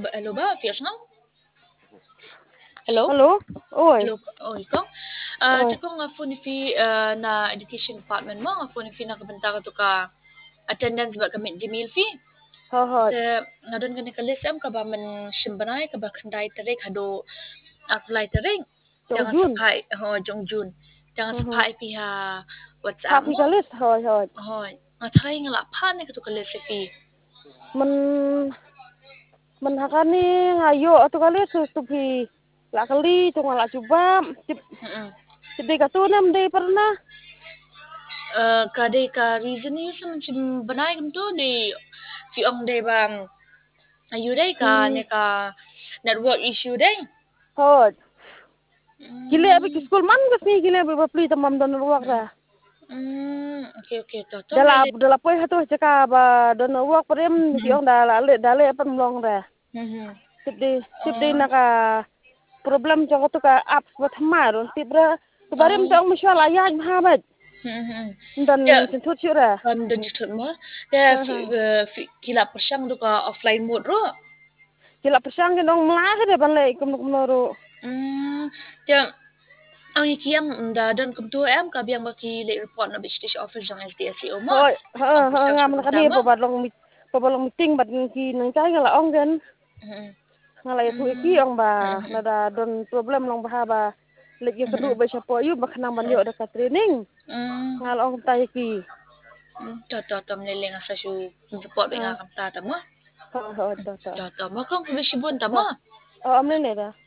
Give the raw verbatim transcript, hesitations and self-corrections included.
ba hello ba, Fiyas nga? Hello? Hello? Oi, Hello, oh, ikaw? Ah, oi. tsaka nga po ni Fi, ah, na education department mo, nga po ni Fi nakabanta ka to ka attendance ba kami di meal fee? Hot. Sa nga doon ka nakalisam ka ba man simbanay ka ba kanday tarik hado aklay tarik. Chong Jangan Jun. sapai, ho Jong Jun. Jangan Mhm. sapai piha WhatsApp Happy mo. kalit. Hot, hot. Hoy, nga try nga lapan ka to kalis fi. Men men hakani ngayo atu kalit tu tu pi. La kali tu ngala coba. Tip Mm. tip de katunam de pernah. Uh, kadai ka reason ni sa macam banay kam tu di fi ong day bang ayu day ka Hmm. ne ka network issue day. Hot. Kile abi ke Hmm. school man gas ni kile abi bapli tamam don ruak Hmm. dah. Hmm. Okay okay to to Dala lele. dala poi hatu caka ba don ruak prem ki Hmm. ong dala le dale pan long dah. Hmm. Tip de tip de Oh. naka problem cho tu ka apps buat hamar tip ra kebarim tu Oh. ong misal ayah mahabat. Hmm. Hmm. Dan Ya, sentut syura. kan dan cerita mo. Ya, fi, Haha. uh, fi, kila persang tu ka offline mode ro. Kila persang ke dong melahir deh ban lek kum kum noru. Hmm. Ya, ang ikiyang da dan kum tu em ka biang baki late report na bitch dish office jang S D S E O mo. Hoi, ha Ang ha persang ngam sa kan ni pertama. pabalong mit pabalong meeting bat ki nang cai ngala ong den. Hmm. Ngala itu iki Hmm. ong ba Hmm. nada don problem long ba ba lek yo kedu Hmm. ba syapo yu ba kanang ban yo dekat training. Hmm. Ngal ong tai ki. Toto to meleleng asa su report Ha benga kam ta ta mo. ha ha ta ta. Toto mo kong kubisibun ta Ha. mo. Oh amne ne da.